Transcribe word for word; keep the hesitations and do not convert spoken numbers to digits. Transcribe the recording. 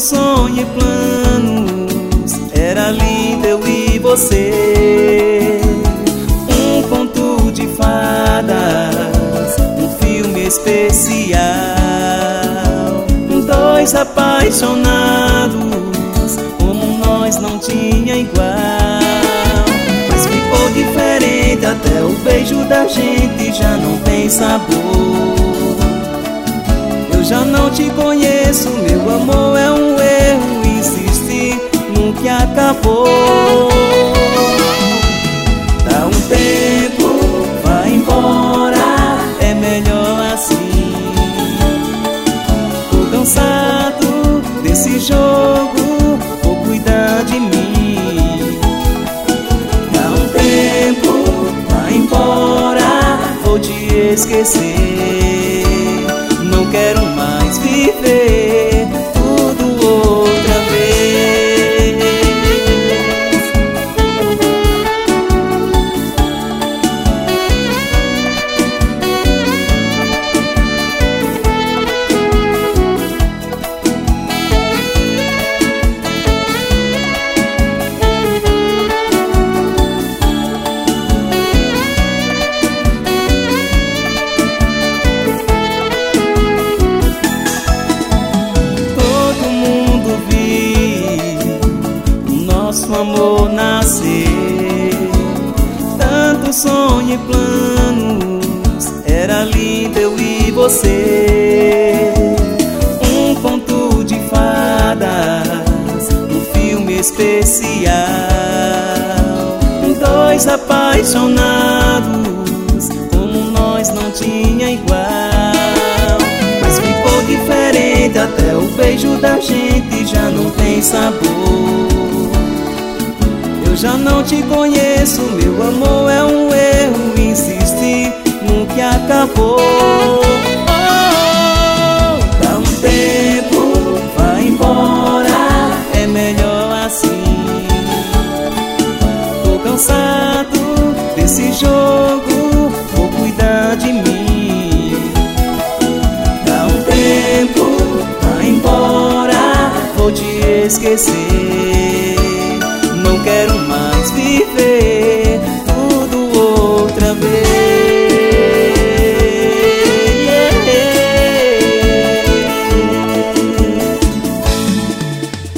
sonho e planos, era lindo eu e você. Um conto de fadas, um filme especial, dois apaixonados, como nós não tinha igual. Mas ficou diferente, até o beijo da gente já não tem sabor. Eu já não te conheço, meu amor, é um erro insistir no que acabou. Dá um tempo, vai embora, é melhor assim. Tô cansado desse jogo, vou cuidar de mim. Dá um tempo, vai embora, vou te esquecer. Não quero mais viver tudo outra vez. Nosso amor nascer, tanto sonho e planos, era lindo eu e você. Um conto de fadas, um filme especial, dois apaixonados, como nós não tinha igual. Mas ficou diferente, até o beijo da gente já não tem sabor. Eu já não te conheço, meu amor, é um erro insistir no que acabou. Oh, dá um tempo, vai embora, é melhor assim. Tô cansado desse jogo, vou cuidar de mim. Dá um tempo, vai embora, vou te esquecer. Não quero mais viver tudo outra vez.